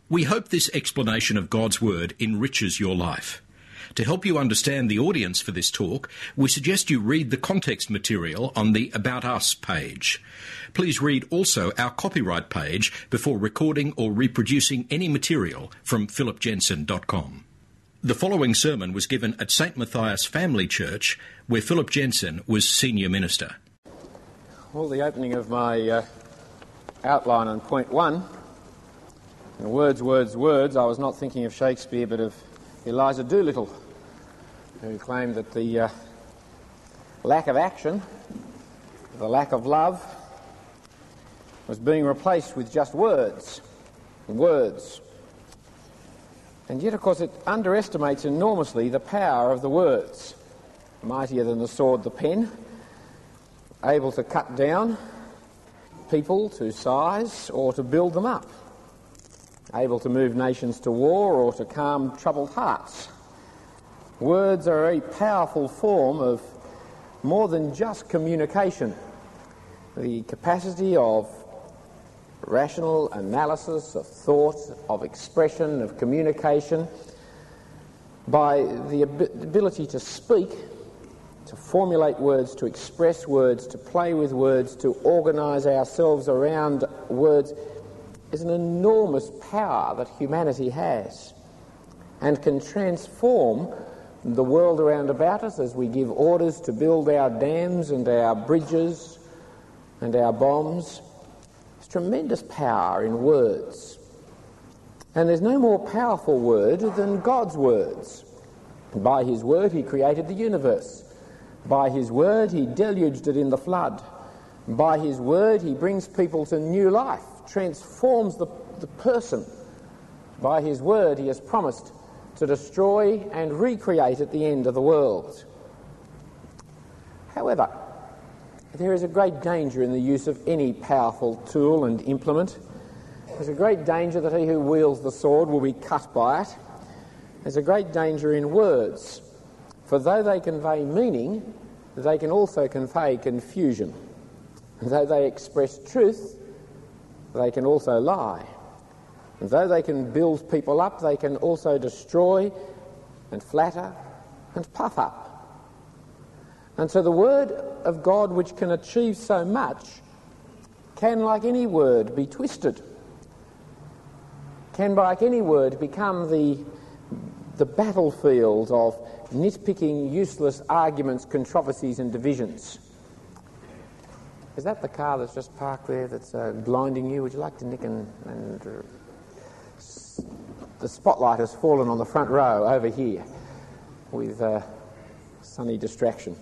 We hope this explanation of God's Word enriches your life. To help you understand the audience for this talk, we suggest you read the context material on the About Us page. Please read also our copyright page before recording or reproducing any material from philipjensen.com. The following sermon was given at St. Matthias Family Church, where Philip Jensen was senior minister. Well, the opening of my outline on point one, and words, I was not thinking of Shakespeare but of Eliza Doolittle, who claimed that the lack of action, the lack of love, was being replaced with just words. And yet, of course, it underestimates enormously the power of the words. Mightier than the sword, the pen, able to cut down people to size or to build them up, able to move nations to war or to calm troubled hearts. Words are a very powerful form of more than just communication. The capacity of rational analysis, of thought, of expression, of communication, by the ability to speak, to formulate words, to express words, to play with words, to organise ourselves around words, is an enormous power that humanity has and can transform the world around about us as we give orders to build our dams and our bridges and our bombs. There's tremendous power in words. And there's no more powerful word than God's words. By his word he created the universe. By his word he deluged it in the flood. By his word he brings people to new life, transforms the person. By his word he has promised to destroy and recreate at the end of the world. However, there is a great danger in the use of any powerful tool and implement. There's a great danger that he who wields the sword will be cut by it. There's a great danger in words, for though they convey meaning, they can also convey confusion. Though they express truth, they can also lie. And though they can build people up, they can also destroy and flatter and puff up. And so the word of God, which can achieve so much, can, like any word, be twisted. Can, like any word, become the battlefield of nitpicking, useless arguments, controversies and divisions. Is that the car that's just parked there that's blinding you? Would you like to nick and the spotlight has fallen on the front row over here with sunny distraction.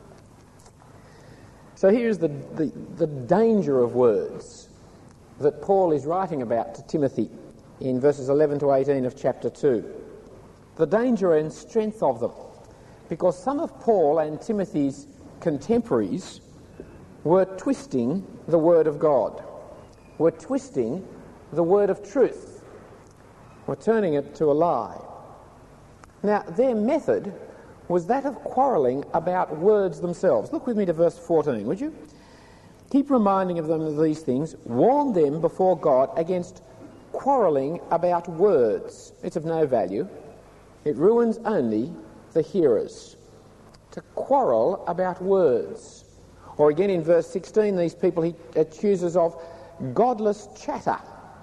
So here's the danger of words that Paul is writing about to Timothy in verses 11 to 18 of chapter 2. The danger and strength of them, because some of Paul and Timothy's contemporaries were twisting the word of God, were twisting the word of truth, were turning it to a lie. Now, their method was that of quarrelling about words themselves. Look with me to verse 14, would you? Keep reminding of them of these things. Warn them before God against quarrelling about words. It's of no value. It ruins only the hearers. To quarrel about words. Or again in verse 16, these people he accuses of godless chatter,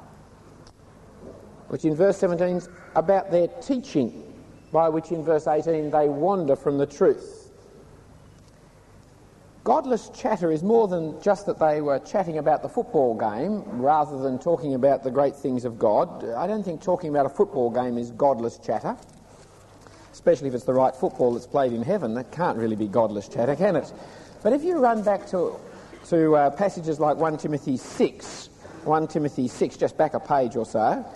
which in verse 17 is about their teaching, by which in verse 18 they wander from the truth. Godless chatter is more than just that they were chatting about the football game rather than talking about the great things of God. I don't think talking about a football game is godless chatter, especially if it's the right football that's played in heaven. That can't really be godless chatter, can it? But if you run back to passages like 1 Timothy 6, just back a page or so,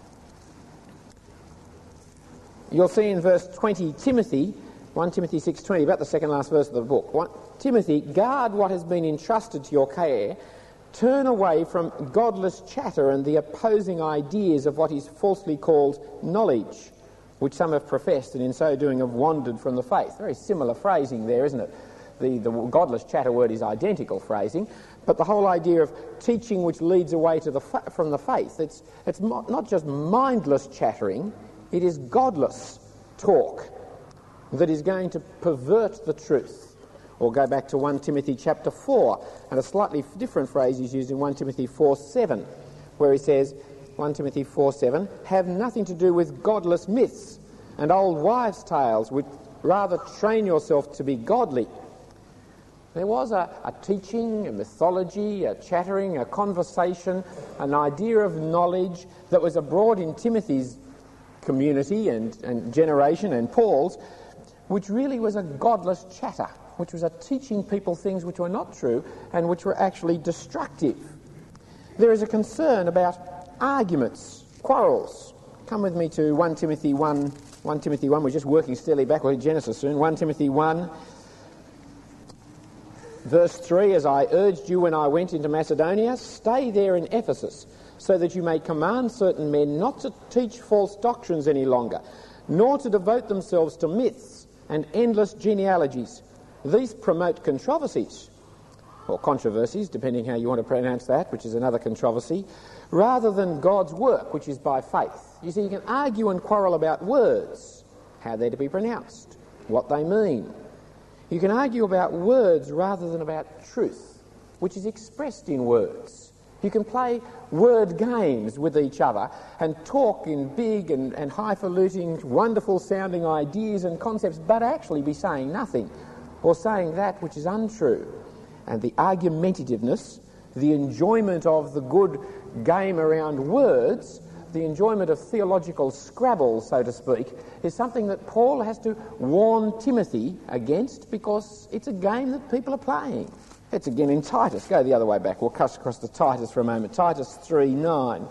you'll see in verse 20, 1 Timothy 6:20, about the second last verse of the book. Timothy, guard what has been entrusted to your care. Turn away from godless chatter and the opposing ideas of what is falsely called knowledge, which some have professed and in so doing have wandered from the faith. Very similar phrasing there, isn't it? The godless chatter word is identical phrasing, But the whole idea of teaching which leads away to from the faith, it's not just mindless chattering, it is godless talk that is going to pervert the truth. Or go back to 1 Timothy chapter 4, and a slightly different phrase is used in 1 Timothy 4:7, where he says, 1 Timothy 4:7, have nothing to do with godless myths and old wives' tales, which rather train yourself to be godly. There was a teaching, a mythology, a chattering, a conversation, an idea of knowledge that was abroad in Timothy's community and generation and Paul's, which really was a godless chatter, which was a teaching people things which were not true and which were actually destructive. There is a concern about arguments, quarrels. Come with me to 1 Timothy 1. 1 Timothy 1, we're just working steadily back. We'll hit Genesis soon. 1 Timothy 1, verse 3, as I urged you when I went into Macedonia, stay there in Ephesus, so that you may command certain men not to teach false doctrines any longer, nor to devote themselves to myths and endless genealogies. These promote controversies, or controversies, depending how you want to pronounce that, which is another controversy, rather than God's work, which is by faith. You see, you can argue and quarrel about words, how they're to be pronounced, what they mean. You can argue about words rather than about truth, which is expressed in words. You can play word games with each other and talk in big and highfalutin, wonderful-sounding ideas and concepts, but actually be saying nothing, or saying that which is untrue. And the argumentativeness, the enjoyment of the good game around words, the enjoyment of theological scrabble, so to speak, is something that Paul has to warn Timothy against, because it's a game that people are playing. It's again in Titus. Go the other way back. We'll cut across to Titus for a moment. Titus 3:9.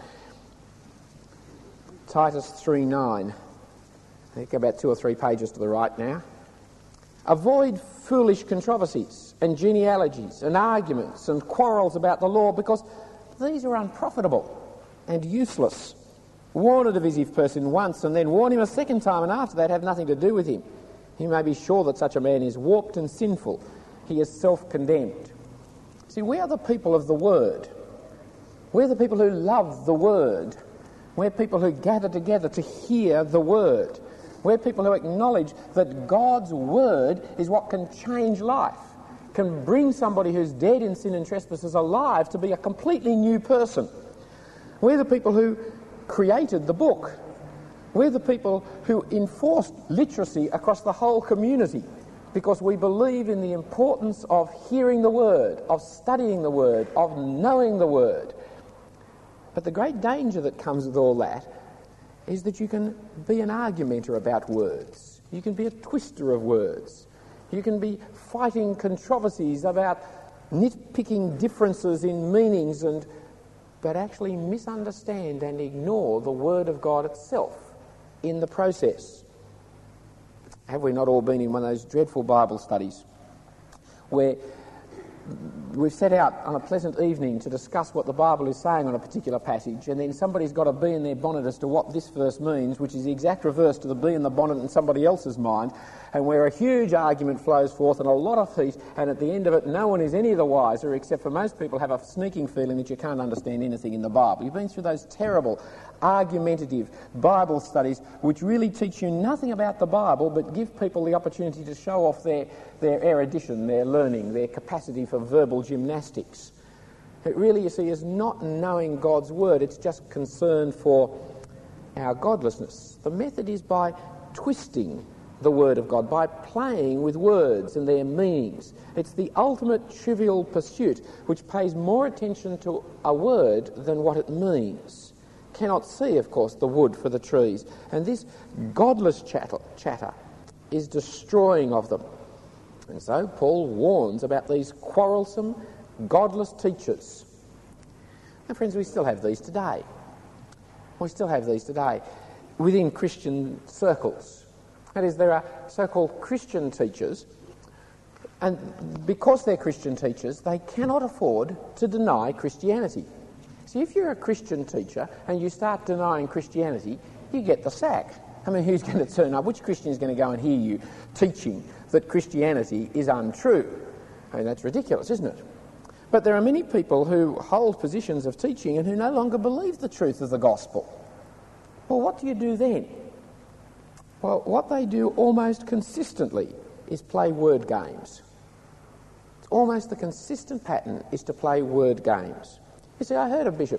Titus 3:9. I think about 2 or 3 pages to the right now. Avoid foolish controversies and genealogies and arguments and quarrels about the law, because these are unprofitable and useless. Warn a divisive person once and then warn him a second time, and after that have nothing to do with him. You may be sure that such a man is warped and sinful. He is self-condemned. See, we are the people of the Word. We're the people who love the Word. We're people who gather together to hear the Word. We're people who acknowledge that God's Word is what can change life, can bring somebody who's dead in sin and trespasses alive to be a completely new person. We're the people who created the book. We're the people who enforced literacy across the whole community, because we believe in the importance of hearing the Word, of studying the Word, of knowing the Word. But the great danger that comes with all that is that you can be an argumenter about words. You can be a twister of words. You can be fighting controversies about nitpicking differences in meanings, but actually misunderstand and ignore the Word of God itself in the process. Have we not all been in one of those dreadful Bible studies where we've set out on a pleasant evening to discuss what the Bible is saying on a particular passage, and then somebody's got a bee in their bonnet as to what this verse means, which is the exact reverse to the bee in the bonnet in somebody else's mind, and where a huge argument flows forth and a lot of heat, and at the end of it no one is any the wiser, except for most people have a sneaking feeling that you can't understand anything in the Bible. You've been through those terrible argumentative Bible studies which really teach you nothing about the Bible but give people the opportunity to show off their erudition, their learning, their capacity for verbal gymnastics. It really, you see, is not knowing God's Word. It's just concern for our godlessness. The method is by twisting the Word of God, by playing with words and their meanings. It's the ultimate trivial pursuit which pays more attention to a word than what it means. Cannot see, of course, the wood for the trees. And this godless chatter is destroying of them. And so Paul warns about these quarrelsome, godless teachers. Now, friends, we still have these today. We still have these today within Christian circles. That is, there are so-called Christian teachers, and because they're Christian teachers, they cannot afford to deny Christianity. See, if you're a Christian teacher and you start denying Christianity, you get the sack. I mean, who's going to turn up? Which Christian is going to go and hear you teaching that Christianity is untrue? I mean, that's ridiculous, isn't it? But there are many people who hold positions of teaching and who no longer believe the truth of the gospel. Well, what do you do then? Well, what they do almost consistently is play word games. It's almost the consistent pattern is to play word games. You see, I heard a bishop,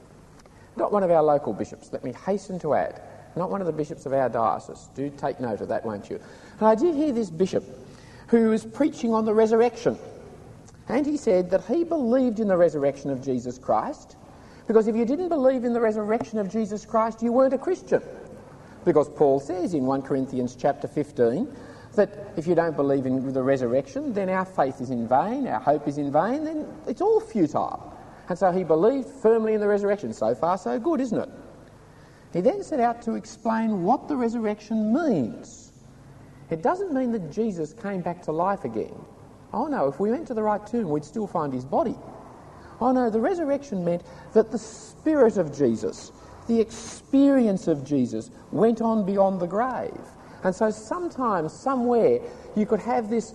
not one of our local bishops, let me hasten to add, not one of the bishops of our diocese. Do take note of that, won't you? And I did hear this bishop who was preaching on the resurrection. And he said that he believed in the resurrection of Jesus Christ, because if you didn't believe in the resurrection of Jesus Christ, you weren't a Christian. Because Paul says in 1 Corinthians chapter 15 that if you don't believe in the resurrection, then our faith is in vain, our hope is in vain, then it's all futile. And so he believed firmly in the resurrection. So far, so good, isn't it? He then set out to explain what the resurrection means. It doesn't mean that Jesus came back to life again. Oh no, if we went to the right tomb, we'd still find his body. Oh no, the resurrection meant that the Spirit of Jesus, the experience of Jesus, went on beyond the grave. And so sometimes, somewhere, you could have this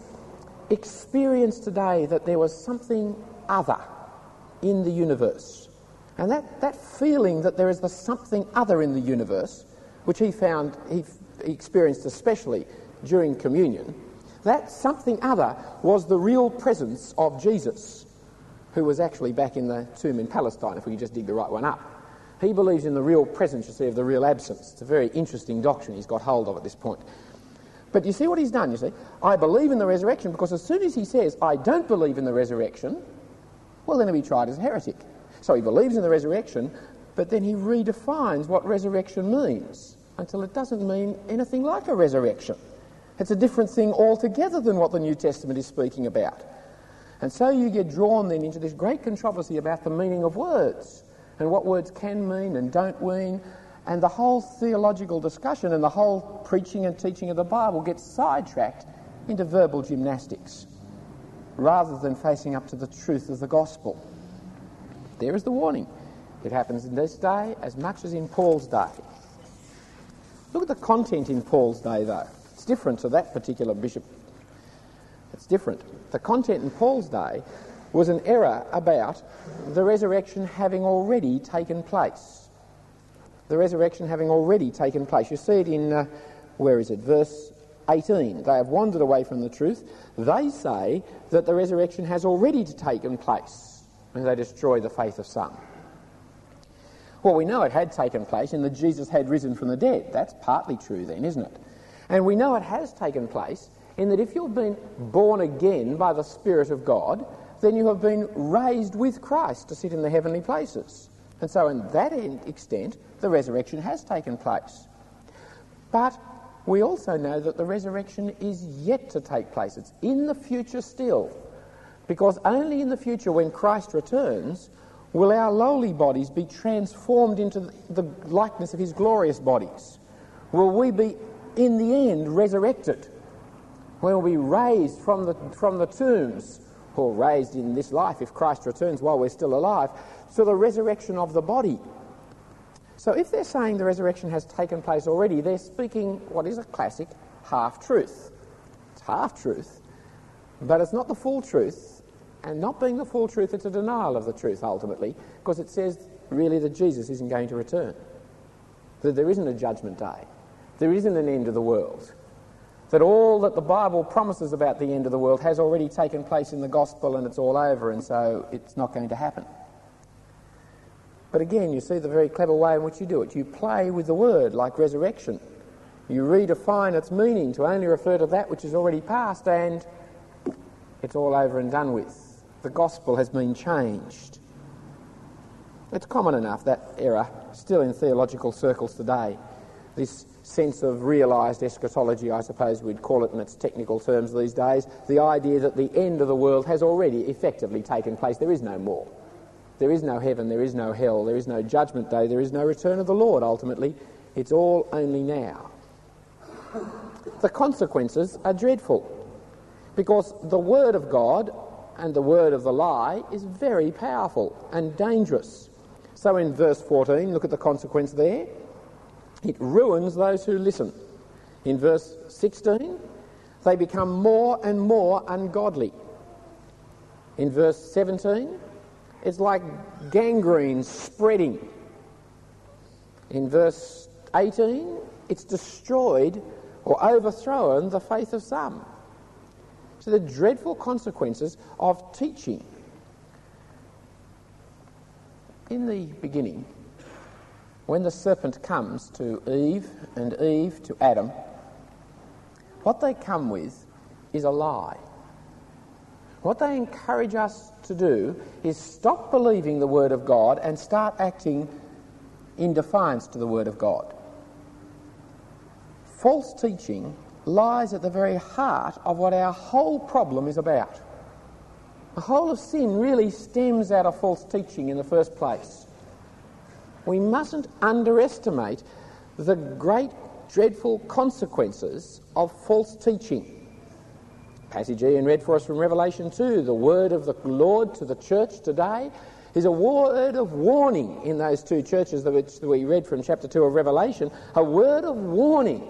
experience today that there was something other in the universe. And that feeling that there is the something other in the universe, which he experienced especially during communion, that something other was the real presence of Jesus, who was actually back in the tomb in Palestine, if we could just dig the right one up. He believes in the real presence, you see, of the real absence. It's a very interesting doctrine he's got hold of at this point. But you see what he's done, you see? I believe in the resurrection, because as soon as he says, I don't believe in the resurrection, well, then he'll be tried as a heretic. So he believes in the resurrection, but then he redefines what resurrection means until it doesn't mean anything like a resurrection. It's a different thing altogether than what the New Testament is speaking about. And so you get drawn then into this great controversy about the meaning of words and what words can mean and don't mean, and the whole theological discussion and the whole preaching and teaching of the Bible gets sidetracked into verbal gymnastics rather than facing up to the truth of the gospel. There is the warning. It happens in this day as much as in Paul's day. Look at the content in Paul's day, though. It's different to that particular bishop. It's different. The content in Paul's day was an error about the resurrection having already taken place. The resurrection having already taken place. You see it in, verse 18. They have wandered away from the truth. They say that the resurrection has already taken place, and they destroy the faith of some. Well, we know it had taken place in that Jesus had risen from the dead. That's partly true then, isn't it? And we know it has taken place in that if you've been born again by the Spirit of God, then you have been raised with Christ to sit in the heavenly places. And so in that extent, the resurrection has taken place. But we also know that the resurrection is yet to take place. It's in the future still. Because only in the future, when Christ returns, will our lowly bodies be transformed into the likeness of his glorious bodies. Will we be, in the end, resurrected? We'll be raised from the tombs, or raised in this life if Christ returns while we're still alive, to the resurrection of the body. So if they're saying the resurrection has taken place already, they're speaking what is a classic half-truth. It's half-truth, but it's not the full truth, and not being the full truth, it's a denial of the truth ultimately, because it says really that Jesus isn't going to return, that there isn't a judgment day, there isn't an end of the world, that all that the Bible promises about the end of the world has already taken place in the gospel and it's all over, and so it's not going to happen. But again, you see the very clever way in which you do it. You play with the word like resurrection. You redefine its meaning to only refer to that which is already past, and it's all over and done with. The gospel has been changed. It's common enough, that error, still in theological circles today. This sense of realised eschatology, I suppose we'd call it in its technical terms these days, the idea that the end of the world has already effectively taken place. There is no more. There is no heaven, there is no hell, there is no judgment day, there is no return of the Lord ultimately. It's all only now. The consequences are dreadful, because the word of God and the word of the lie is very powerful and dangerous. So in verse 14, look at the consequence there. It ruins those who listen. In verse 16, they become more and more ungodly. In verse 17, it's like gangrene spreading. In verse 18, it's destroyed or overthrown the faith of some. So the dreadful consequences of teaching. In the beginning, when the serpent comes to Eve and Eve to Adam, what they come with is a lie. What they encourage us to do is stop believing the Word of God and start acting in defiance to the Word of God. False teaching lies at the very heart of what our whole problem is about. The whole of sin really stems out of false teaching in the first place. We mustn't underestimate the great, dreadful consequences of false teaching. Passage Ian read for us from Revelation 2, the word of the Lord to the church today is a word of warning in those two churches which we read from chapter 2 of Revelation, a word of warning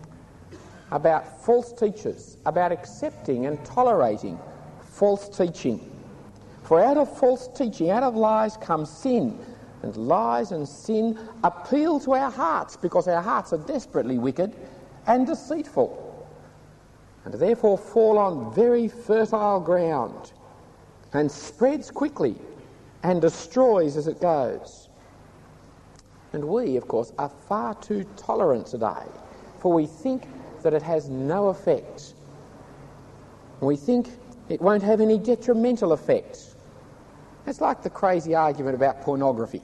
about false teachers, about accepting and tolerating false teaching. For out of false teaching, out of lies comes sin, and lies and sin appeal to our hearts because our hearts are desperately wicked and deceitful, and therefore fall on very fertile ground and spreads quickly and destroys as it goes. And we, of course, are far too tolerant today, for we think that it has no effect. We think it won't have any detrimental effect. It's like the crazy argument about pornography.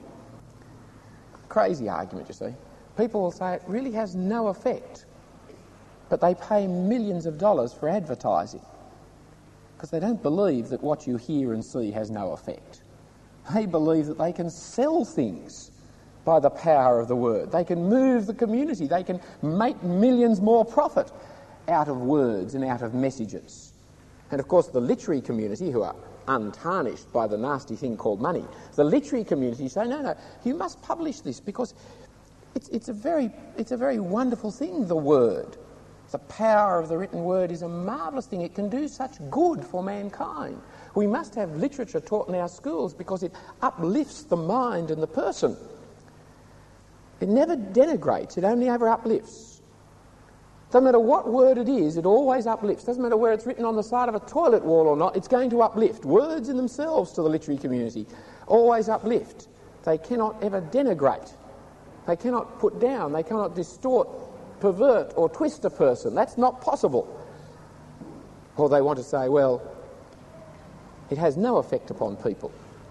Crazy argument, you see. People will say it really has no effect, but they pay millions of dollars for advertising because they don't believe that what you hear and see has no effect. They believe that they can sell things by the power of the word. They can move the community. They can make millions more profit out of words and out of messages. And of course the literary community, who are untarnished by the nasty thing called money, the literary community say, no, you must publish this because it's a very wonderful thing, the word. The power of the written word is a marvellous thing. It can do such good for mankind. We must have literature taught in our schools because it uplifts the mind and the person. It never denigrates, it only ever uplifts. Doesn't matter what word it is, it always uplifts. Doesn't matter where it's written on the side of a toilet wall or not, it's going to uplift. Words in themselves to the literary community always uplift. They cannot ever denigrate. They cannot put down, they cannot distort, pervert or twist a person. That's not possible. Or they want to say, well, it has no effect upon people.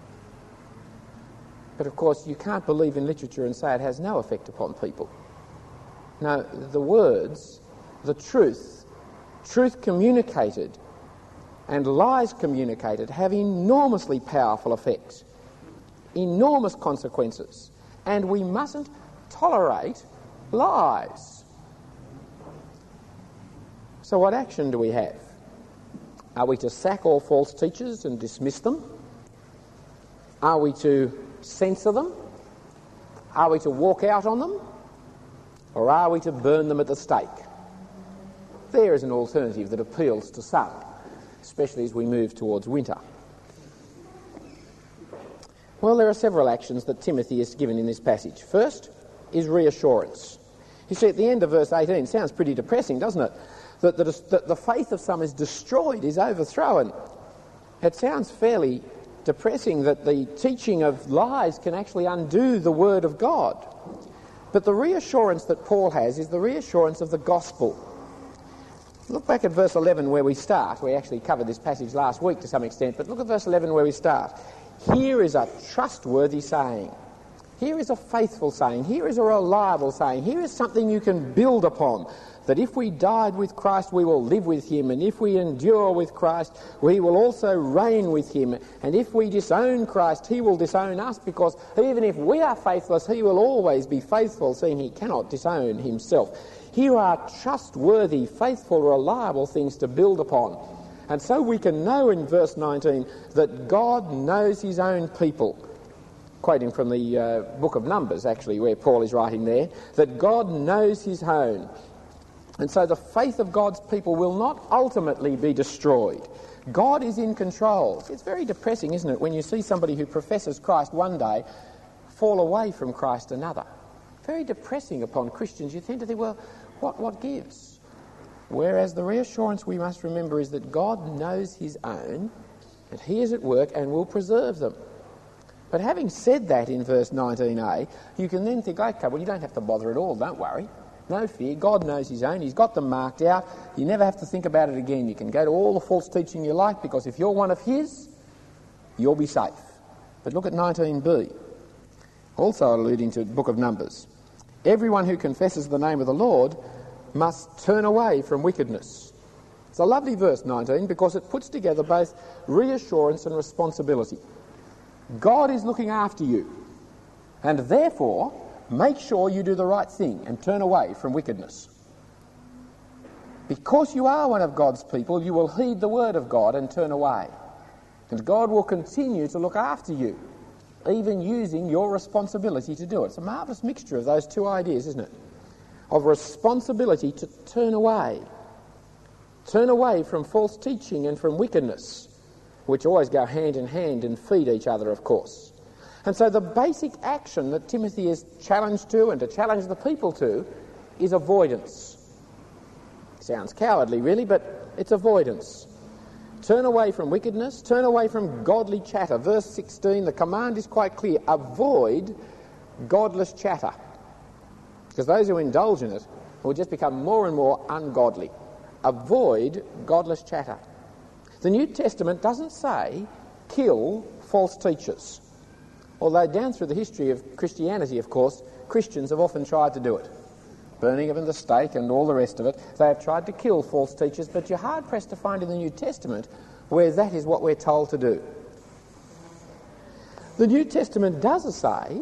But of course you can't believe in literature and say it has no effect upon people. No, the words, the truth communicated and lies communicated have enormously powerful effects, enormous consequences, and we mustn't tolerate lies. So what action do we have? Are we to sack all false teachers and dismiss them? Are we to censor them? Are we to walk out on them? Or are we to burn them at the stake? There is an alternative that appeals to some, especially as we move towards winter. Well, there are several actions that Timothy is given in this passage. First is reassurance. You see, at the end of verse 18, it sounds pretty depressing, doesn't it? That the faith of some is destroyed, is overthrown. It sounds fairly depressing that the teaching of lies can actually undo the word of God. But the reassurance that Paul has is the reassurance of the gospel. Look back at verse 11 where we start. We actually covered this passage last week to some extent, but look at verse 11 where we start. Here is a trustworthy saying. Here is a faithful saying. Here is a reliable saying. Here is something you can build upon. That if we died with Christ, we will live with him. And if we endure with Christ, we will also reign with him. And if we disown Christ, he will disown us, because even if we are faithless, he will always be faithful, seeing he cannot disown himself. Here are trustworthy, faithful, reliable things to build upon. And so we can know in verse 19 that God knows his own people. Quoting from the book of Numbers, actually, where Paul is writing there, that God knows his own. And so the faith of God's people will not ultimately be destroyed. God is in control. It's very depressing, isn't it, when you see somebody who professes Christ one day fall away from Christ another. Very depressing upon Christians. You tend to think, well, what gives? Whereas the reassurance we must remember is that God knows his own, that he is at work and will preserve them. But having said that in verse 19a, you can then think, okay, well, you don't have to bother at all, don't worry. No fear, God knows his own, he's got them marked out, you never have to think about it again. You can go to all the false teaching you like, because if you're one of his, you'll be safe. But look at 19b, also alluding to the book of Numbers. Everyone who confesses the name of the Lord must turn away from wickedness. It's a lovely verse, 19, because it puts together both reassurance and responsibility. God is looking after you, and therefore make sure you do the right thing and turn away from wickedness. Because you are one of God's people, you will heed the word of God and turn away. And God will continue to look after you, even using your responsibility to do it. It's a marvellous mixture of those two ideas, isn't it? Of responsibility to turn away from false teaching and from wickedness, which always go hand in hand and feed each other, of course. And so the basic action that Timothy is challenged to and to challenge the people to is avoidance. Sounds cowardly, really, but it's avoidance. Turn away from wickedness, turn away from godly chatter. Verse 16, the command is quite clear. Avoid godless chatter. Because those who indulge in it will just become more and more ungodly. Avoid godless chatter. The New Testament doesn't say kill false teachers. Although down through the history of Christianity, of course, Christians have often tried to do it. Burning them in the stake and all the rest of it. They have tried to kill false teachers, but you're hard-pressed to find in the New Testament where that is what we're told to do. The New Testament does say,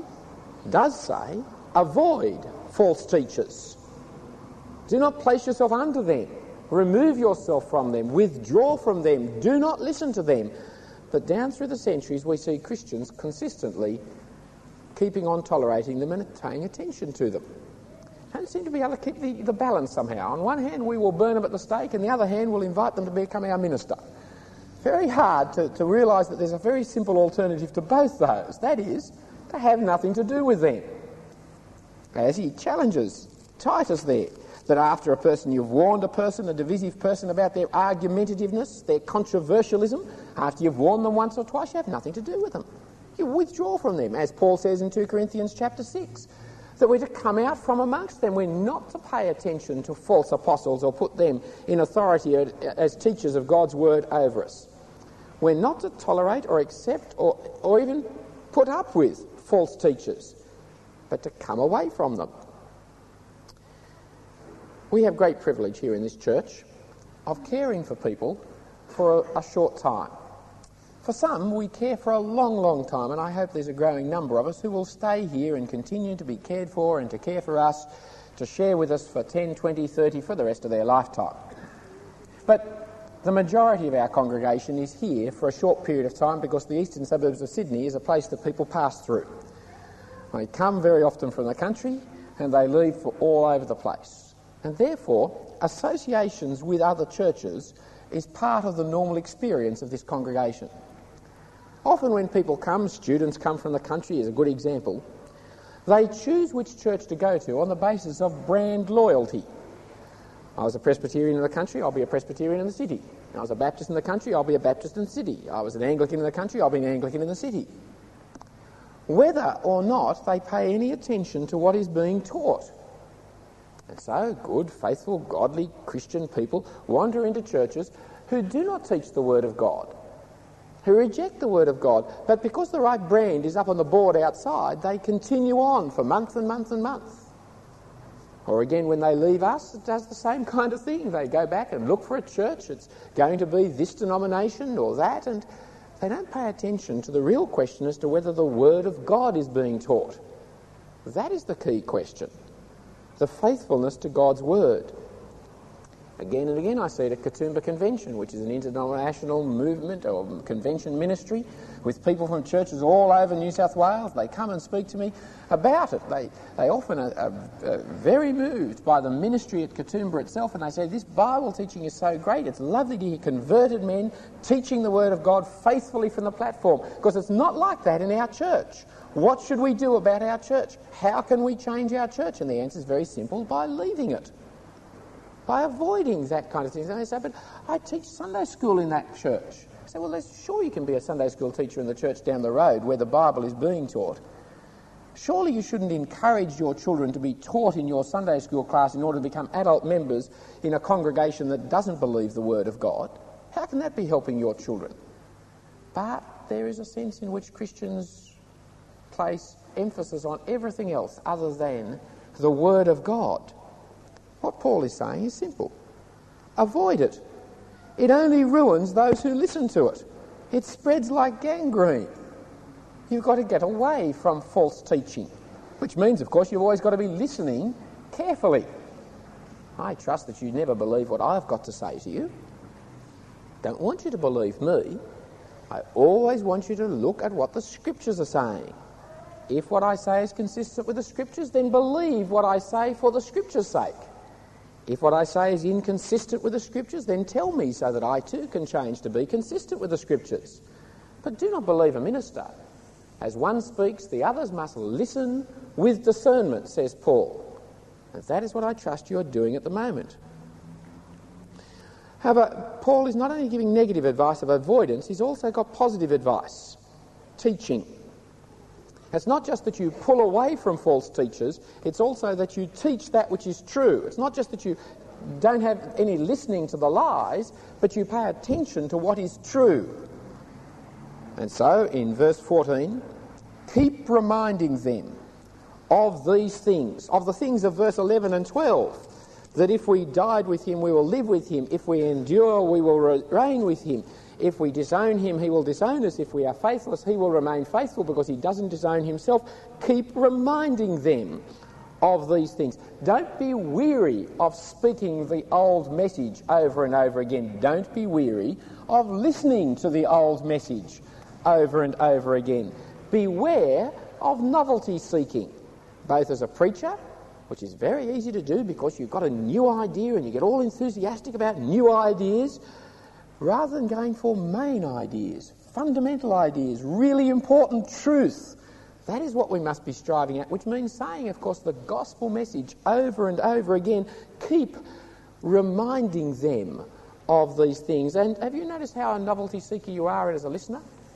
avoid false teachers. Do not place yourself under them. Remove yourself from them. Withdraw from them. Do not listen to them. But down through the centuries, we see Christians consistently keeping on tolerating them and paying attention to them. Don't seem to be able to keep the balance somehow. On one hand, we will burn them at the stake, and the other hand, we'll invite them to become our minister. Very hard to realise that there's a very simple alternative to both those. That is, to have nothing to do with them. As he challenges Titus there, that after you've warned a divisive person about their argumentativeness, their controversialism, after you've warned them once or twice, you have nothing to do with them. You withdraw from them, as Paul says in 2 Corinthians chapter 6, that we're to come out from amongst them. We're not to pay attention to false apostles or put them in authority as teachers of God's word over us. We're not to tolerate or accept or even put up with false teachers, but to come away from them. We have great privilege here in this church of caring for people for a short time. For some, we care for a long, long time, and I hope there's a growing number of us who will stay here and continue to be cared for and to care for us, to share with us for 10, 20, 30, for the rest of their lifetime. But the majority of our congregation is here for a short period of time because the eastern suburbs of Sydney is a place that people pass through. They come very often from the country and they leave for all over the place. And therefore, associations with other churches is part of the normal experience of this congregation. Often when people come, students come from the country is a good example, they choose which church to go to on the basis of brand loyalty. I was a Presbyterian in the country, I'll be a Presbyterian in the city. I was a Baptist in the country, I'll be a Baptist in the city. I was an Anglican in the country, I'll be an Anglican in the city. Whether or not they pay any attention to what is being taught. And so good, faithful, godly Christian people wander into churches who do not teach the Word of God, who reject the Word of God, but because the right brand is up on the board outside, they continue on for month and month and month. Or again, when they leave us, it does the same kind of thing. They go back and look for a church. It's going to be this denomination or that, and they don't pay attention to the real question as to whether the Word of God is being taught. That is the key question. The faithfulness to God's Word. Again and again I see it at Katoomba Convention, which is an international movement or convention ministry with people from churches all over New South Wales. They come and speak to me about it. They often are very moved by the ministry at Katoomba itself, and they say, this Bible teaching is so great. It's lovely to hear converted men teaching the Word of God faithfully from the platform, because it's not like that in our church. What should we do about our church? How can we change our church? And the answer is very simple: by leaving it. By avoiding that kind of thing. And they say, but I teach Sunday school in that church. I say, well, sure you can be a Sunday school teacher in the church down the road where the Bible is being taught. Surely you shouldn't encourage your children to be taught in your Sunday school class in order to become adult members in a congregation that doesn't believe the Word of God. How can that be helping your children? But there is a sense in which Christians place emphasis on everything else other than the Word of God. What Paul is saying is simple. Avoid it. It only ruins those who listen to it. It spreads like gangrene. You've got to get away from false teaching, which means, of course, you've always got to be listening carefully. I trust that you never believe what I've got to say to you. Don't want you to believe me. I always want you to look at what the Scriptures are saying. If what I say is consistent with the Scriptures, then believe what I say for the Scripture's sake. If what I say is inconsistent with the Scriptures, then tell me so that I too can change to be consistent with the Scriptures. But do not believe a minister. As one speaks, the others must listen with discernment, says Paul. And that is what I trust you are doing at the moment. However, Paul is not only giving negative advice of avoidance, he's also got positive advice, teaching. It's not just that you pull away from false teachers, it's also that you teach that which is true. It's not just that you don't have any listening to the lies, but you pay attention to what is true. And so, in verse 14, keep reminding them of these things, of the things of verse 11 and 12, that if we died with him, we will live with him. If we endure, we will reign with him. If we disown him, he will disown us. If we are faithless, he will remain faithful because he doesn't disown himself. Keep reminding them of these things. Don't be weary of speaking the old message over and over again. Don't be weary of listening to the old message over and over again. Beware of novelty seeking, both as a preacher, which is very easy to do because you've got a new idea and you get all enthusiastic about new ideas, rather than going for main ideas, fundamental ideas, really important truth. That is what we must be striving at, which means saying, of course, the gospel message over and over again. Keep reminding them of these things. And have you noticed how a novelty seeker you are as a listener?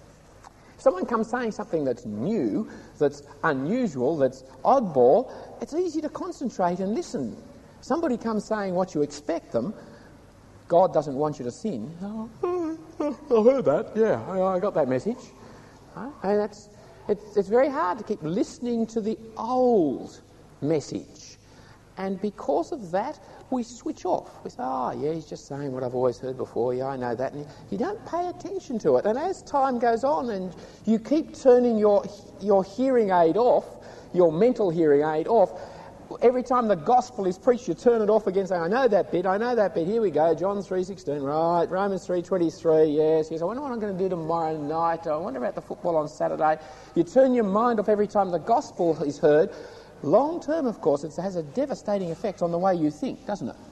If someone comes saying something that's new, that's unusual, that's oddball, it's easy to concentrate and listen. Somebody comes saying what you expect them, God doesn't want you to sin. Oh, I heard that. Yeah, I got that message. And it's very hard to keep listening to the old message. And because of that, we switch off. We say, oh, yeah, he's just saying what I've always heard before. Yeah, I know that. And you don't pay attention to it. And as time goes on and you keep turning your hearing aid off, your mental hearing aid off, every time the gospel is preached, you turn it off again, saying, I know that bit, here we go, John 3:16, right, Romans 3:23, yes, I wonder what I'm going to do tomorrow night, I wonder about the football on Saturday. You turn your mind off every time the gospel is heard. Long term, of course, it has a devastating effect on the way you think, doesn't it?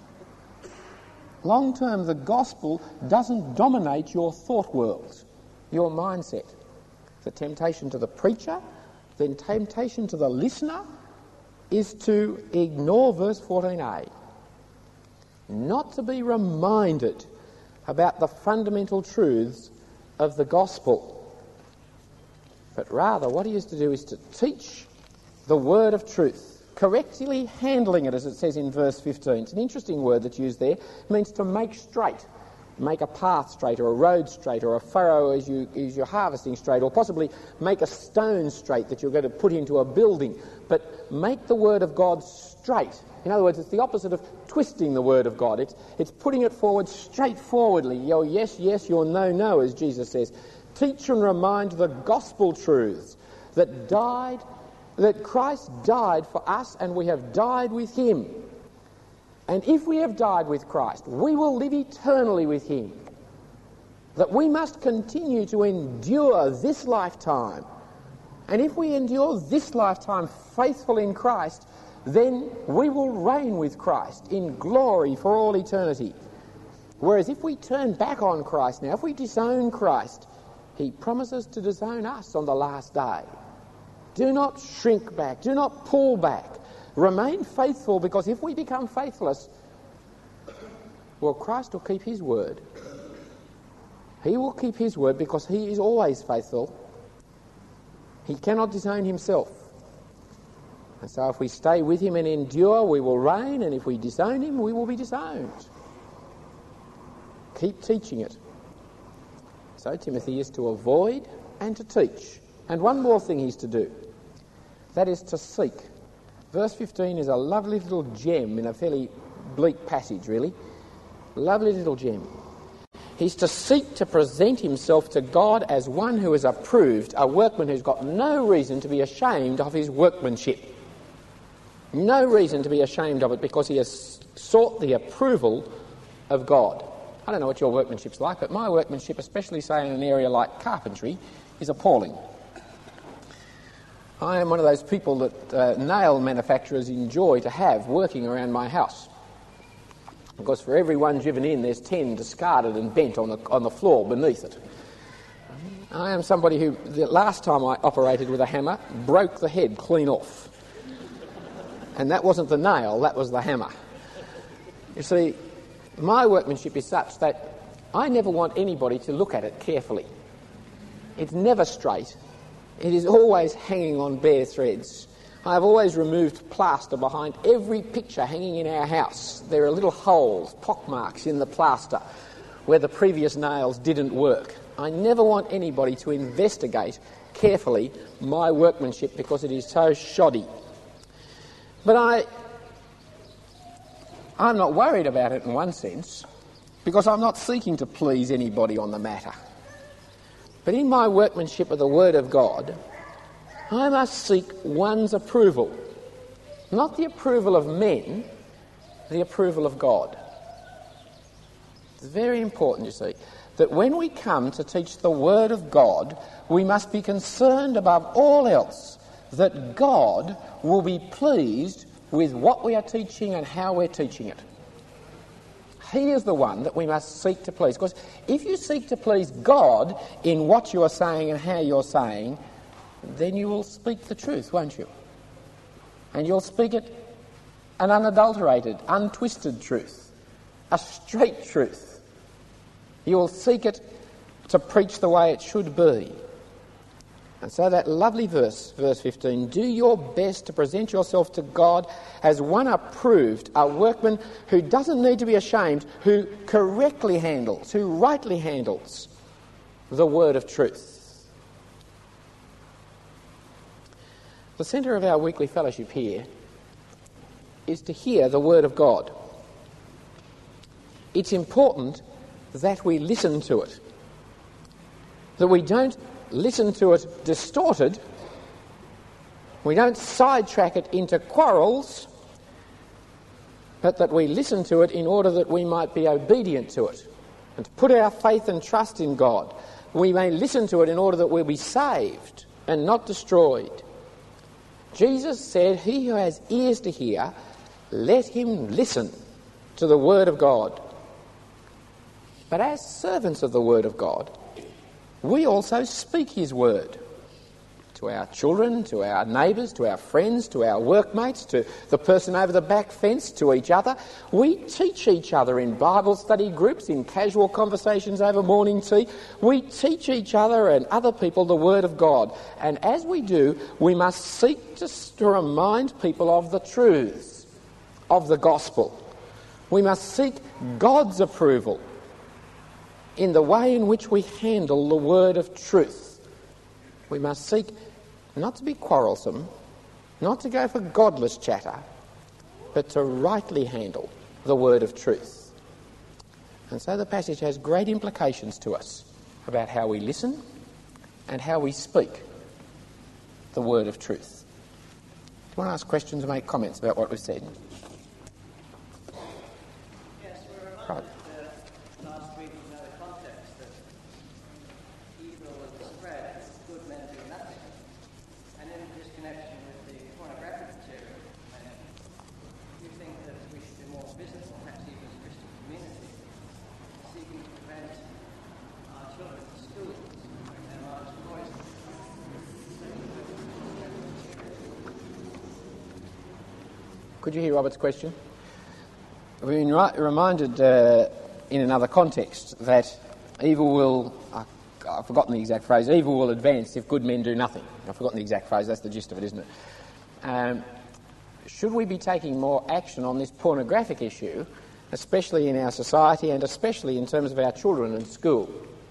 Long term, the gospel doesn't dominate your thought world, your mindset. The temptation to the preacher, the temptation to the listener, is to ignore verse 14a, not to be reminded about the fundamental truths of the gospel, but rather what he is to do is to teach the word of truth, correctly handling it, as it says in verse 15. It's an interesting word that's used there. It means to make straight, make a path straight, or a road straight, or a furrow as you're harvesting straight, or possibly make a stone straight that you're going to put into a building. But make the word of God straight. In other words, it's the opposite of twisting the word of God. It's putting it forward straightforwardly. Your yes, yes, your no, no, as Jesus says. Teach and remind the gospel truths that Christ died for us and we have died with him. And if we have died with Christ, we will live eternally with him. That we must continue to endure this lifetime. And if we endure this lifetime faithful in Christ, then we will reign with Christ in glory for all eternity. Whereas if we turn back on Christ now, if we disown Christ, he promises to disown us on the last day. Do not shrink back. Do not pull back. Remain faithful, because if we become faithless, well, Christ will keep his word. He will keep his word because he is always faithful. He cannot disown himself. And so if we stay with him and endure, we will reign, and if we disown him, we will be disowned. Keep teaching it. So Timothy is to avoid and to teach. And one more thing he's to do. That is to seek. Verse 15 is a lovely little gem in a fairly bleak passage, really. Lovely little gem. He's to seek to present himself to God as one who is approved, a workman who's got no reason to be ashamed of his workmanship. No reason to be ashamed of it, because he has sought the approval of God. I don't know what your workmanship's like, but my workmanship, especially, say, in an area like carpentry, is appalling. I am one of those people that nail manufacturers enjoy to have working around my house. Because for every one driven in, there's 10 discarded and bent on the floor beneath it. I am somebody who, the last time I operated with a hammer, broke the head clean off. And that wasn't the nail, that was the hammer. You see, my workmanship is such that I never want anybody to look at it carefully. It's never straight. It is always hanging on bare threads. I've always removed plaster behind every picture hanging in our house. There are little holes, pockmarks in the plaster where the previous nails didn't work. I never want anybody to investigate carefully my workmanship because it is so shoddy. But I'm not worried about it in one sense, because I'm not seeking to please anybody on the matter. But in my workmanship of the Word of God, I must seek one's approval. Not the approval of men, the approval of God. It's very important, you see, that when we come to teach the Word of God, we must be concerned above all else that God will be pleased with what we are teaching and how we're teaching it. He is the one that we must seek to please. Because if you seek to please God in what you are saying and how you're saying, then you will speak the truth, won't you? And you'll speak it an unadulterated, untwisted truth, a straight truth. You will seek it to preach the way it should be. And so that lovely verse 15, do your best to present yourself to God as one approved, a workman who doesn't need to be ashamed, who correctly handles, who rightly handles the word of truth. The centre of our weekly fellowship here is to hear the word of God. It's important that we listen to it, that we don't listen to it distorted, we don't sidetrack it into quarrels, but that we listen to it in order that we might be obedient to it and to put our faith and trust in God. We may listen to it in order that we'll be saved and not destroyed. Jesus said, he who has ears to hear, let him listen to the word of God. But as servants of the word of God, we also speak his word to our children, to our neighbours, to our friends, to our workmates, to the person over the back fence, to each other. We teach each other in Bible study groups, in casual conversations over morning tea. We teach each other and other people the word of God. And as we do, we must seek to remind people of the truths of the gospel. We must seek God's approval in the way in which we handle the word of truth. We must seek not to be quarrelsome, not to go for godless chatter, but to rightly handle the word of truth. And so the passage has great implications to us about how we listen and how we speak the word of truth. Do you want to ask questions or make comments about what we've said? Right. Last week, in another context, that evil will spread, good men do nothing. And in this connection with the pornographic material, you think that we should be more visible, perhaps even as a Christian community, seeking to prevent our children in schools and large boys. Could you hear Robert's question? We've been reminded in another context that evil will, I've forgotten the exact phrase, evil will advance if good men do nothing. I've forgotten the exact phrase, that's the gist of it, isn't it? Should we be taking more action on this pornographic issue, especially in our society and especially in terms of our children in school?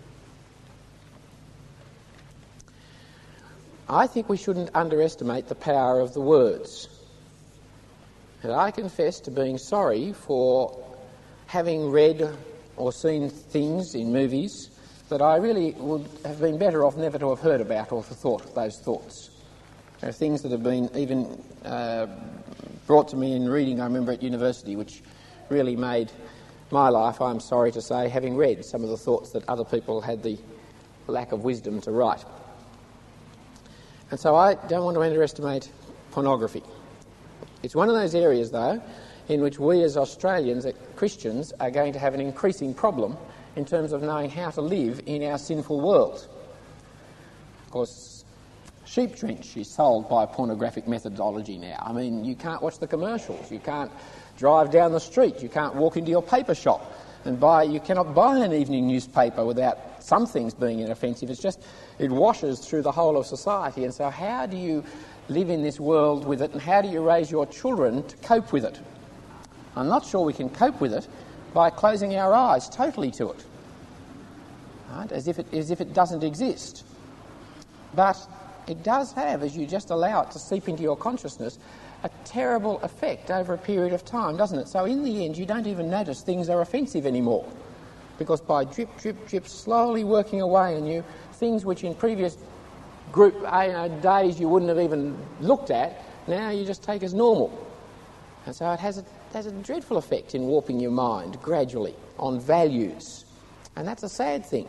I think we shouldn't underestimate the power of the words. And I confess to being sorry for having read or seen things in movies that I really would have been better off never to have heard about or thought those thoughts. There are things that have been even brought to me in reading, I remember at university, which really made my life, I'm sorry to say, having read some of the thoughts that other people had the lack of wisdom to write. And so I don't want to underestimate pornography. It's one of those areas, though, in which we as Australians, as Christians, are going to have an increasing problem in terms of knowing how to live in our sinful world. Of course, sheep drench is sold by pornographic methodology now. I mean, you can't watch the commercials, you can't drive down the street, you can't walk into your paper shop and you cannot buy an evening newspaper without some things being inoffensive. It's just, it washes through the whole of society. And so how do you live in this world with it, and how do you raise your children to cope with it? I'm not sure we can cope with it by closing our eyes totally to it, right? As if it doesn't exist. But it does have, as you just allow it to seep into your consciousness, a terrible effect over a period of time, doesn't it? So in the end, you don't even notice things are offensive anymore, because by drip, drip, drip, slowly working away on you, things which in previous days you wouldn't have even looked at, now you just take as normal. And so it has a dreadful effect in warping your mind gradually on values. And that's a sad thing.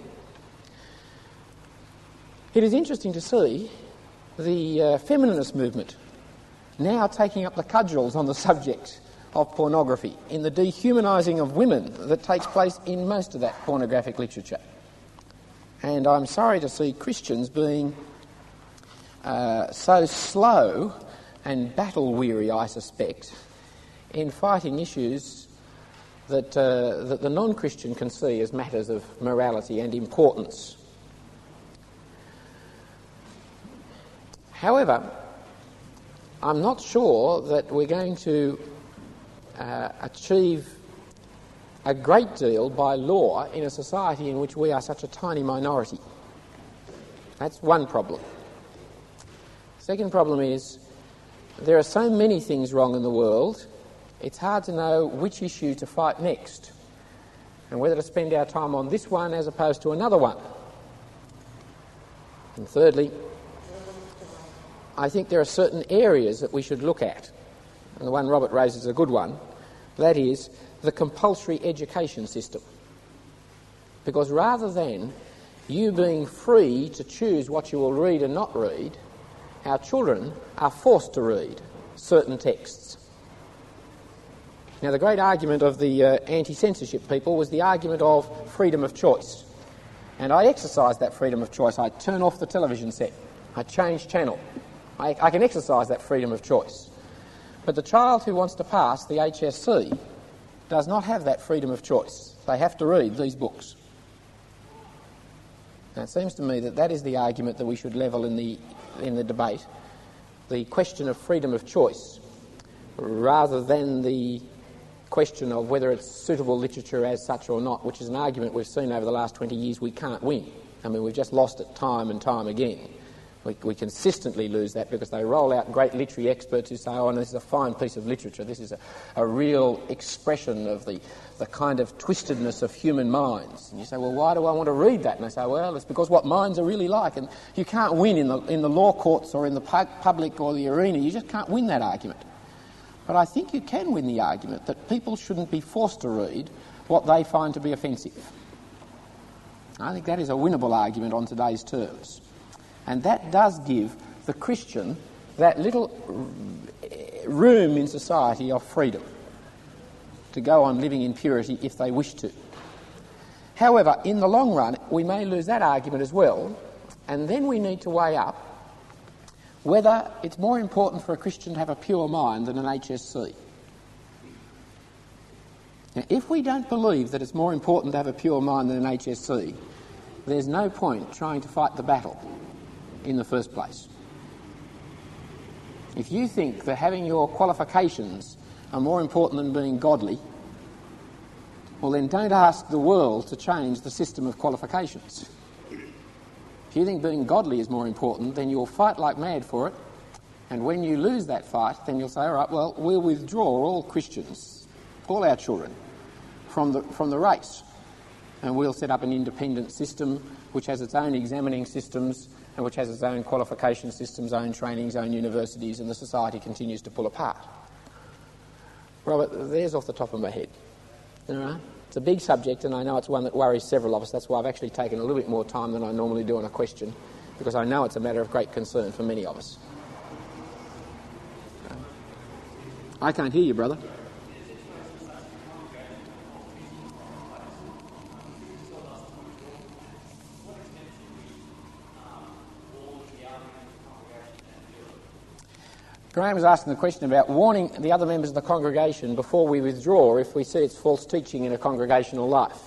It is interesting to see the feminist movement now taking up the cudgels on the subject of pornography in the dehumanising of women that takes place in most of that pornographic literature. And I'm sorry to see Christians being so slow and battle-weary, I suspect, in fighting issues that the non-Christian can see as matters of morality and importance. However, I'm not sure that we're going to achieve a great deal by law in a society in which we are such a tiny minority. That's one problem. Second problem is there are so many things wrong in the world, it's hard to know which issue to fight next and whether to spend our time on this one as opposed to another one. And thirdly, I think there are certain areas that we should look at, and the one Robert raises is a good one, that is the compulsory education system. Because rather than you being free to choose what you will read and not read, our children are forced to read certain texts. Now, the great argument of the anti-censorship people was the argument of freedom of choice. And I exercise that freedom of choice. I turn off the television set. I change channel. I can exercise that freedom of choice. But the child who wants to pass the HSC does not have that freedom of choice. They have to read these books. Now, it seems to me that that is the argument that we should level in the debate, the question of freedom of choice, rather than the question of whether it's suitable literature as such or not, which is an argument we've seen over the last 20 years we can't win. I mean, we've just lost it time and time again. We consistently lose that because they roll out great literary experts who say, oh, and this is a fine piece of literature, this is a real expression of the kind of twistedness of human minds. And you say, well, why do I want to read that? And they say, well, it's because what minds are really like. And you can't win in the law courts or in the public or the arena. You just can't win that argument. But I think you can win the argument that people shouldn't be forced to read what they find to be offensive. I think that is a winnable argument on today's terms. And that does give the Christian that little room in society of freedom to go on living in purity if they wish to. However, in the long run, we may lose that argument as well, and then we need to weigh up whether it's more important for a Christian to have a pure mind than an HSC. Now, if we don't believe that it's more important to have a pure mind than an HSC, there's no point trying to fight the battle in the first place. If you think that having your qualifications are more important than being godly, well then don't ask the world to change the system of qualifications. If you think being godly is more important, then you'll fight like mad for it, and when you lose that fight, then you'll say, all right, well, we'll withdraw all Christians, all our children, from the race, and we'll set up an independent system which has its own examining systems and which has its own qualification systems, own trainings, own universities, and the society continues to pull apart. Robert, there's off the top of my head. All right? It's a big subject, and I know it's one that worries several of us. That's why I've actually taken a little bit more time than I normally do on a question, because I know it's a matter of great concern for many of us. I can't hear you, brother. Graham is asking the question about warning the other members of the congregation before we withdraw if we see it's false teaching in a congregational life.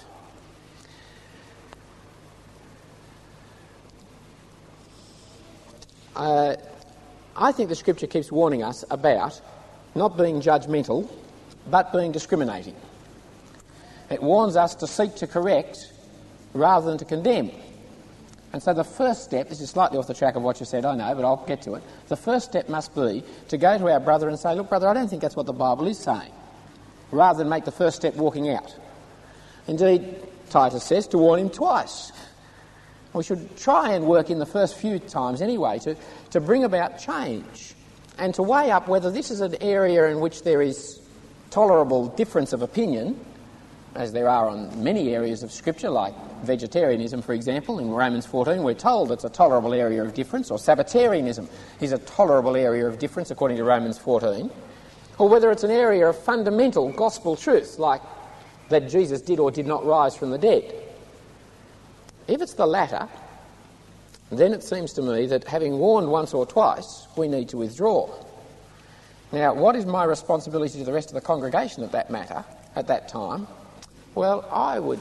I think the Scripture keeps warning us about not being judgmental, but being discriminating. It warns us to seek to correct rather than to condemn. And so the first step, this is slightly off the track of what you said, I know, but I'll get to it. The first step must be to go to our brother and say, look, brother, I don't think that's what the Bible is saying, rather than make the first step walking out. Indeed, Titus says to warn him twice. We should try and work in the first few times anyway to bring about change and to weigh up whether this is an area in which there is tolerable difference of opinion, as there are on many areas of Scripture, like vegetarianism, for example. In Romans 14, we're told it's a tolerable area of difference, or Sabbatarianism is a tolerable area of difference, according to Romans 14, or whether it's an area of fundamental gospel truth, like that Jesus did or did not rise from the dead. If it's the latter, then it seems to me that having warned once or twice, we need to withdraw. Now, what is my responsibility to the rest of the congregation at that matter, at that time? Well, I would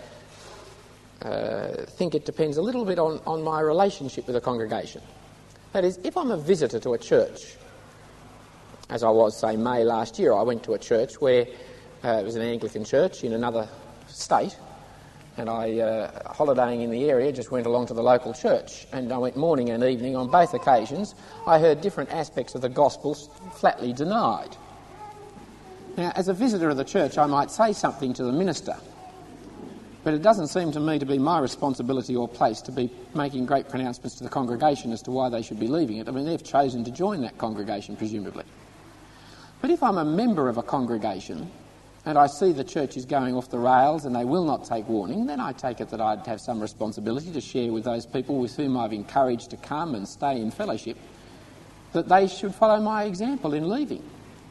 think it depends a little bit on my relationship with the congregation. That is, if I'm a visitor to a church, as I was, say, May last year, I went to a church where it was an Anglican church in another state, and I, holidaying in the area, just went along to the local church, and I went morning and evening. On both occasions, I heard different aspects of the gospel flatly denied. Now, as a visitor of the church, I might say something to the minister, but it doesn't seem to me to be my responsibility or place to be making great pronouncements to the congregation as to why they should be leaving it. I mean, they've chosen to join that congregation, presumably. But if I'm a member of a congregation and I see the church is going off the rails and they will not take warning, then I take it that I'd have some responsibility to share with those people with whom I've encouraged to come and stay in fellowship that they should follow my example in leaving.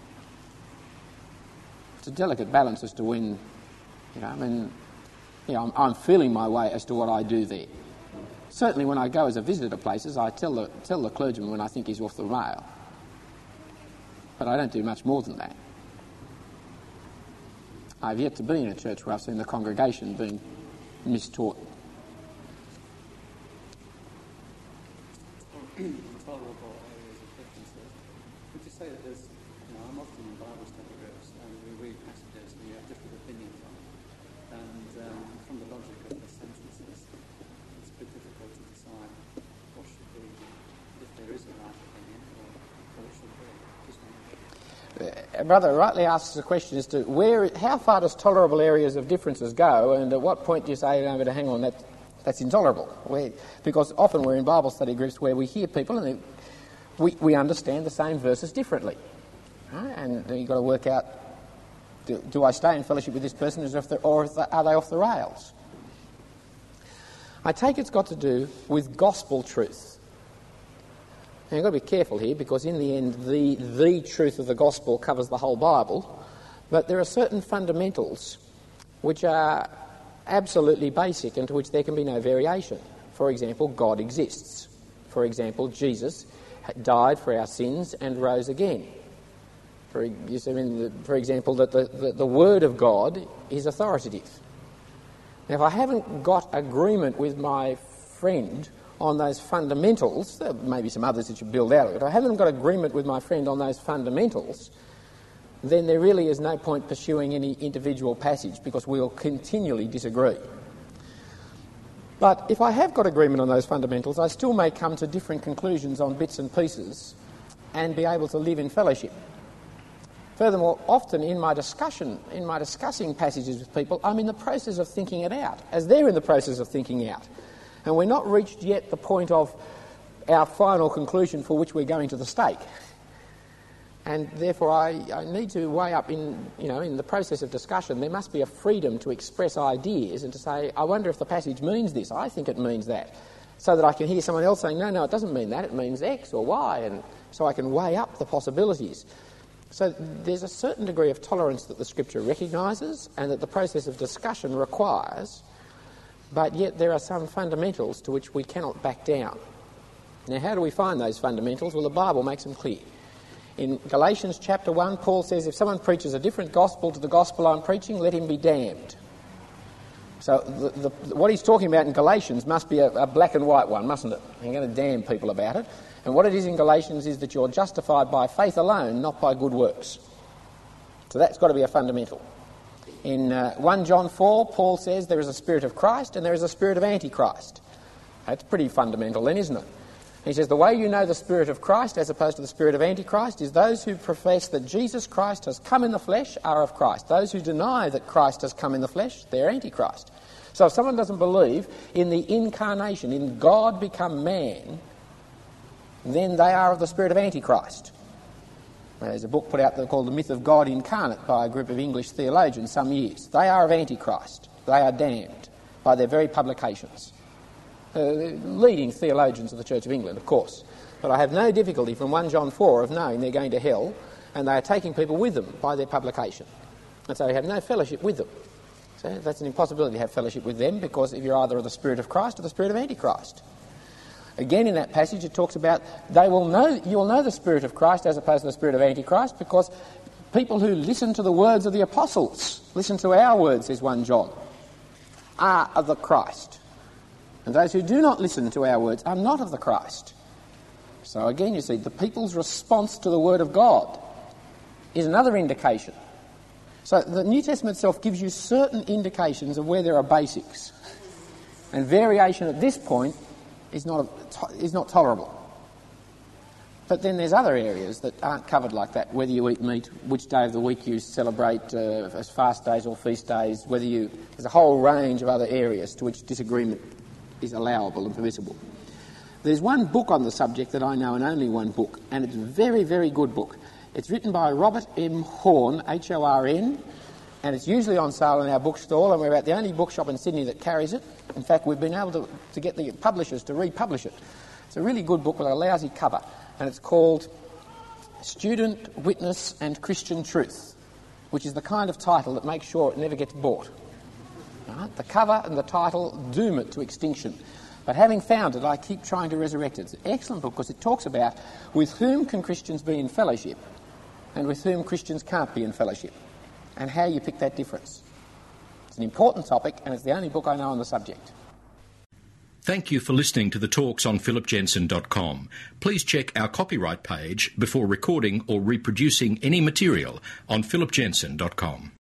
It's a delicate balance as to when, I'm feeling my way as to what I do there. Certainly when I go as a visitor to places, I tell the clergyman when I think he's off the rail. But I don't do much more than that. I've yet to be in a church where I've seen the congregation being mistaught. Tolerable areas of differences. Would you say that there's, I'm often in Bible study groups and we read passages and we have different opinions on it. And from the logic of the sentences, it's a bit difficult to decide what should be, if there is a right opinion, or what should be. Brother rightly asks the question as to how far does tolerable areas of differences go, and at what point do you say, no, but hang on, that's intolerable? Because often we're in Bible study groups where we hear people and we understand the same verses differently. Right? And you've got to work out, Do I stay in fellowship with this person or are they off the rails? I take it's got to do with gospel truth. Now, you've got to be careful here, because in the end the truth of the gospel covers the whole Bible, but there are certain fundamentals which are absolutely basic and to which there can be no variation. For example, God exists. For example, Jesus died for our sins and rose again. For example, that the Word of God is authoritative. Now, if I haven't got agreement with my friend on those fundamentals, there may be some others that you build out of it, if I haven't got agreement with my friend on those fundamentals, then there really is no point pursuing any individual passage, because we'll continually disagree. But if I have got agreement on those fundamentals, I still may come to different conclusions on bits and pieces and be able to live in fellowship. Furthermore, often in my discussing passages with people, I'm in the process of thinking it out, as they're in the process of thinking out. And we're not reached yet the point of our final conclusion for which we're going to the stake. And therefore I need to weigh up in the process of discussion, there must be a freedom to express ideas and to say, I wonder if the passage means this, I think it means that, so that I can hear someone else saying, no, it doesn't mean that, it means X or Y, and so I can weigh up the possibilities. So there's a certain degree of tolerance that the Scripture recognises and that the process of discussion requires, but yet there are some fundamentals to which we cannot back down. Now, how do we find those fundamentals? Well, the Bible makes them clear. In Galatians chapter 1, Paul says, if someone preaches a different gospel to the gospel I'm preaching, let him be damned. So what he's talking about in Galatians must be a black and white one, mustn't it? You're going to damn people about it. And what it is in Galatians is that you're justified by faith alone, not by good works. So that's got to be a fundamental. In 1 John 4, Paul says there is a spirit of Christ and there is a spirit of Antichrist. That's pretty fundamental then, isn't it? He says the way you know the spirit of Christ as opposed to the spirit of Antichrist is those who profess that Jesus Christ has come in the flesh are of Christ. Those who deny that Christ has come in the flesh, they're Antichrist. So if someone doesn't believe in the incarnation, in God become man, then they are of the spirit of Antichrist. Now, there's a book put out there called The Myth of God Incarnate by a group of English theologians some years. They are of Antichrist. They are damned by their very publications. Leading theologians of the Church of England, of course. But I have no difficulty from 1 John 4 of knowing they're going to hell, and they are taking people with them by their publication. And so we have no fellowship with them. So that's an impossibility to have fellowship with them, because if you're either of the spirit of Christ or the spirit of Antichrist. Again, in that passage, it talks about you will know the spirit of Christ as opposed to the spirit of Antichrist, because people who listen to the words of the apostles, listen to our words, says 1 John, are of the Christ. And those who do not listen to our words are not of the Christ. So again, you see, the people's response to the Word of God is another indication. So the New Testament itself gives you certain indications of where there are basics. And variation at this point is not tolerable. But then there's other areas that aren't covered like that, whether you eat meat, which day of the week you celebrate as fast days or feast days, there's a whole range of other areas to which disagreement is allowable and permissible. There's one book on the subject that I know, and only one book, and it's a very, very good book. It's written by Robert M. Horn, H-O-R-N, and it's usually on sale in our bookstall, and we're about the only bookshop in Sydney that carries it. In fact, we've been able to get the publishers to republish it. It's a really good book with a lousy cover, and it's called Student, Witness and Christian Truth, which is the kind of title that makes sure it never gets bought. Right? The cover and the title doom it to extinction. But having found it, I keep trying to resurrect it. It's an excellent book because it talks about with whom can Christians be in fellowship and with whom Christians can't be in fellowship, and how you pick that difference. It's an important topic, and it's the only book I know on the subject. Thank you for listening to the talks on philipjensen.com. Please check our copyright page before recording or reproducing any material on philipjensen.com.